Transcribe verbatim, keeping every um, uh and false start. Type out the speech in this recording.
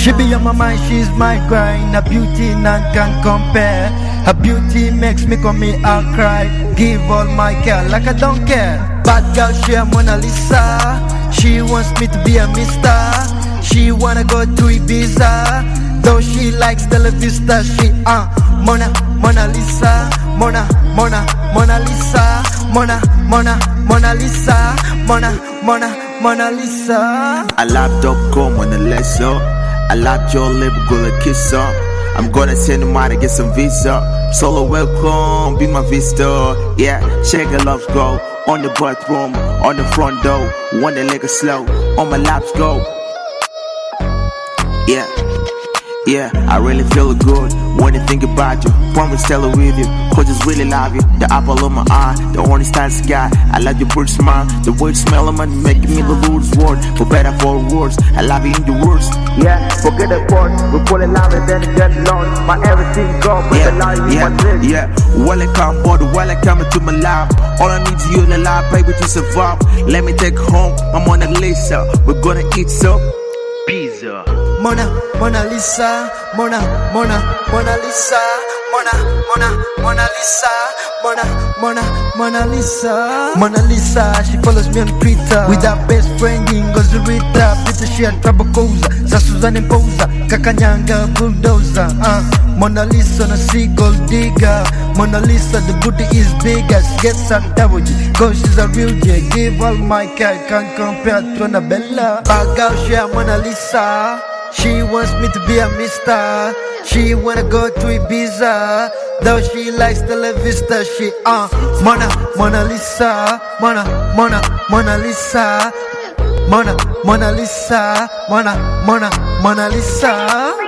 She be on my mind, she's my grind. Her beauty none can compare. Her beauty makes me come me out cry. Give all my care like I don't care. Bad girl, she a Mona Lisa. She wants me to be a mister. She wanna go to Ibiza. Though she likes Stella Vista. She uh Mona, Mona Lisa. Mona, Mona, Mona Lisa. Mona, Mona, Mona Lisa. Mona, Mona, Mona Lisa. I love dope go Mona Lisa. I love your lip, gonna kiss her. I'm gonna send him out to get some visa. Solo welcome, be my vista. Yeah, shake your loves go. On the bathroom, on the front door. One that leg slow, on my laps go. Yeah, yeah, I really feel good when I think about you. Promise tell it with you, cause it's really love you. The apple of my eye, the orange style sky. I love your bird smile, the way you smell them making me the lose word. For better, for worse, I love you in the worst. Yeah, forget the part, we pull it loud and then it get lost. My everything go, but yeah, the lie in yeah, my list. yeah. Welcome, boy, welcome to my life. All I need is you in the life, baby, to survive. Let me take home, I'm on the Lisa. We're gonna eat some pizza. Mona, Mona Lisa. Mona, Mona, Mona Lisa. Mona, Mona, Mona Lisa. Mona, Mona, Mona Lisa. Mona Lisa, she follows me on Twitter. With her best friend Ngozi Rita. Peter she a trouble causer. Za Suzanne Mpoza, Kakanyanga bulldozer. Uh, Mona Lisa na sea gold digger. Mona Lisa the booty is bigger. She gets some double G, cause she's a real J. Give all my care, can't compare to Annabella. Bad girl, she a Mona Lisa. She wants me to be a mister. She wanna go to Ibiza. Though she likes Stella Vista. She uh Mona, Mona Lisa. Mona, Mona, Mona Lisa. Mona, Mona Lisa. Mona, Mona, Mona Lisa.